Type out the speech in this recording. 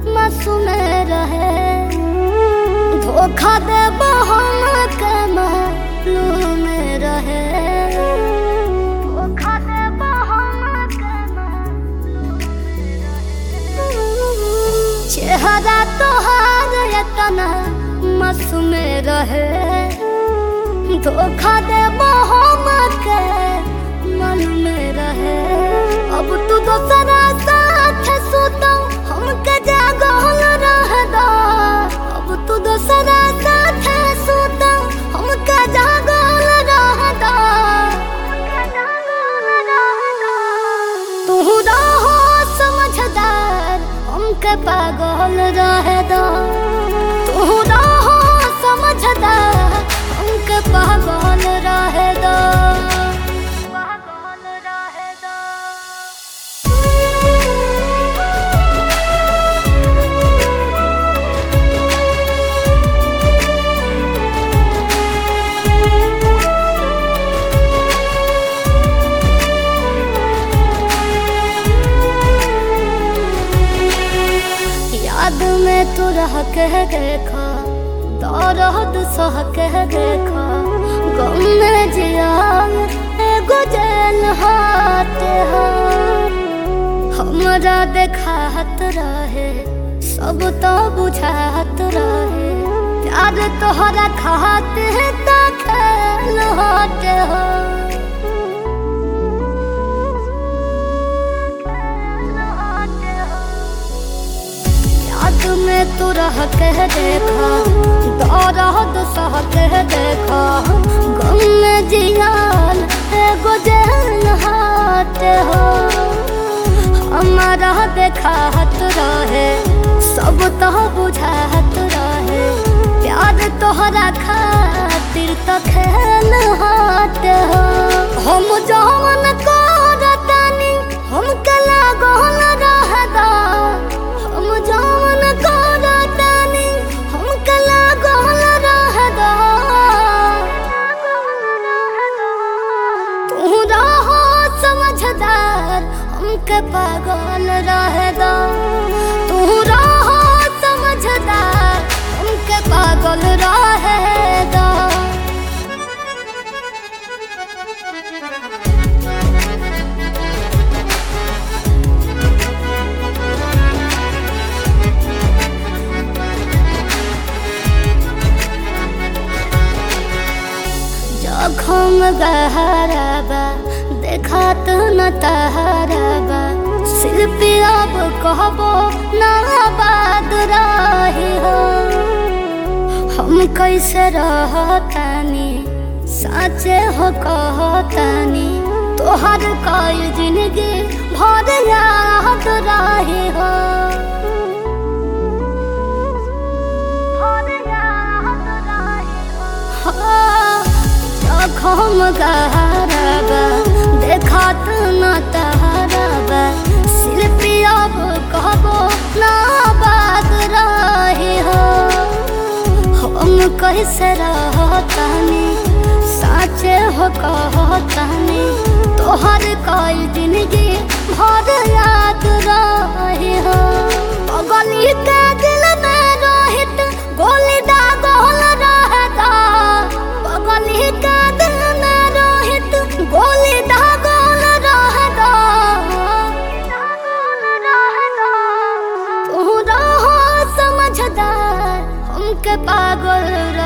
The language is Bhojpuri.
मासूम रहे, धोखा दे हम के मालूम रहे, धोखा दे हम के मालूम रहे। चेहरा तोहार इतना मासूम रहे, धोखा दे हम के मालूम रहे। अब तू दोसरा साथ सुतो हमके जागल रह दो, अब तू दोसरा साथ सुतो हमके जागल रह दो। तू रहो समझदार हमके पागल रह दो, तू रहो समझदार हमके पागल रह दो। याद में तू रह के देखा, दर्द सह के देखा, गम में जिया एगो जेल हाथ हो। हमरा देखात रहे सब तो बुझात रहे, प्यार तोहरा खाते ता खेल हाथ हो। में तू रह के देखा, दर्द सह के देखा, गम में जियान एगो जेल हाथ हो। हमारा देखात रहे सब तो बुझात रहे, प्यार तोहरा खातिर तो खेल हाथ हो। हम जवन करतानी हमके लागल रह दो, हम जवन करतानी हमके लागल रह दो। तू रहो समझदार हमके पागल रह दो, तू रहो समझदार हमके पागल रह दो। जखम गहरा बा देखात न तहरा बा, शिल्पी अब कहबो ना बात रही हो। हम कैसे रहतानी साचे हो कहतानी, तोहर कई जिंदगी भर याद रही हो। जखम गहरा बा देखात न तहरा बा, शिल्पी अब कहबो ना बात रही हो। हम कैसे रहतानी साचे हो कहतानी, तोहर कई जिंदगी भर याद रही हो। गली के दिल में रहित गोली दागल रहता, गली के दिल में रहित गोली दागल रहता। तू रहो समझदार हमके पागल